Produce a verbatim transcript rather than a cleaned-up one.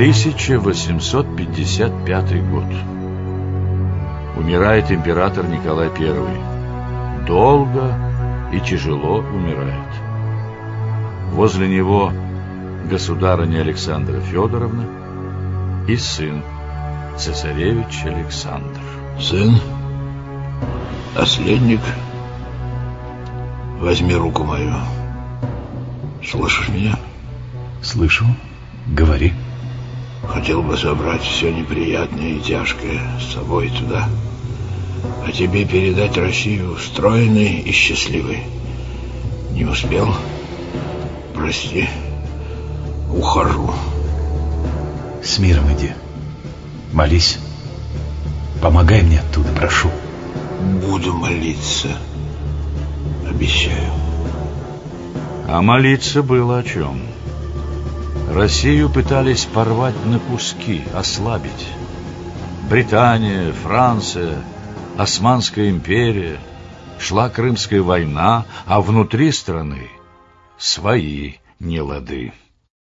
тысяча восемьсот пятьдесят пятый год. Умирает император Николай Первый. Долго и тяжело умирает. Возле него государыня Александра Федоровна и сын, цесаревич Александр. Сын, наследник, возьми руку мою. Слышишь меня? Слышу. Говори. Хотел бы забрать все неприятное и тяжкое с собой туда, а тебе передать Россию стройной и счастливой. Не успел? Прости. Ухожу. С миром иди. Молись. Помогай мне оттуда, прошу. Буду молиться. Обещаю. А молиться было о чем? Россию пытались порвать на куски, ослабить. Британия, Франция, Османская империя, шла Крымская война, а внутри страны свои нелады.